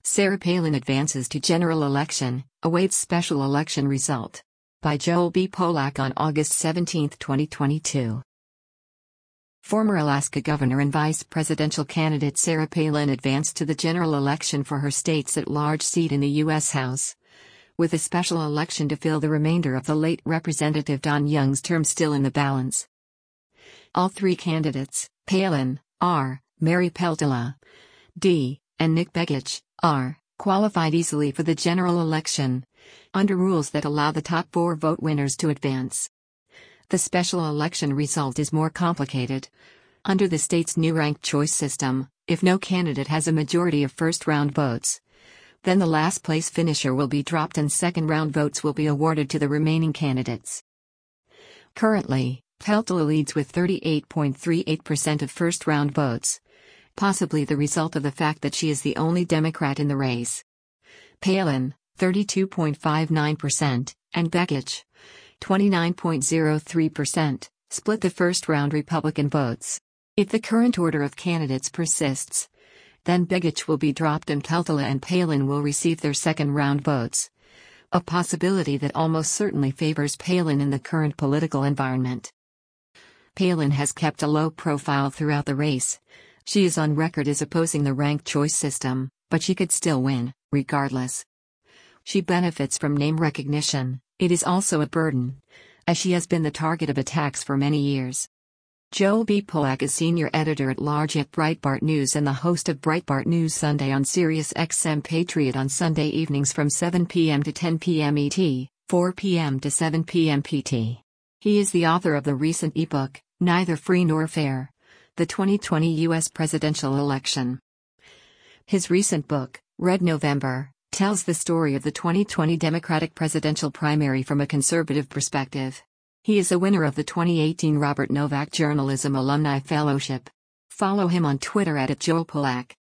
Sarah Palin advances to general election, awaits special election result. By Joel B. Polak on August 17, 2022. Former Alaska Governor and Vice Presidential candidate Sarah Palin advanced to the general election for her state's at-large seat in the U.S. House, with a special election to fill the remainder of the late Representative Don Young's term still in the balance. All three candidates, Palin, R., Mary Peltola, D., and Nick Begich, R., qualified easily for the general election, under rules that allow the top four vote winners to advance. The special election result is more complicated. Under the state's new ranked choice system, if no candidate has a majority of first-round votes, then the last-place finisher will be dropped and second-round votes will be awarded to the remaining candidates. Currently, Peltola leads with 38.38% of first-round votes, possibly the result of the fact that she is the only Democrat in the race. Palin, 32.59%, and Begich, 29.03%, split the first-round Republican votes. If the current order of candidates persists, then Begich will be dropped and Peltola and Palin will receive their second-round votes, a possibility that almost certainly favors Palin in the current political environment. Palin has kept a low profile throughout the race. She is on record as opposing the ranked choice system, but she could still win, regardless. She benefits from name recognition. It is also a burden, as she has been the target of attacks for many years. Joel B. Polak is senior editor-at-large at Breitbart News and the host of Breitbart News Sunday on Sirius XM Patriot on Sunday evenings from 7 p.m. to 10 p.m. ET, 4 p.m. to 7 p.m. PT. He is the author of the recent ebook, Neither Free Nor Fair: The 2020 U.S. Presidential Election. His recent book, Red November, tells the story of the 2020 Democratic presidential primary from a conservative perspective. He is a winner of the 2018 Robert Novak Journalism Alumni Fellowship. Follow him on Twitter @JoelPolak.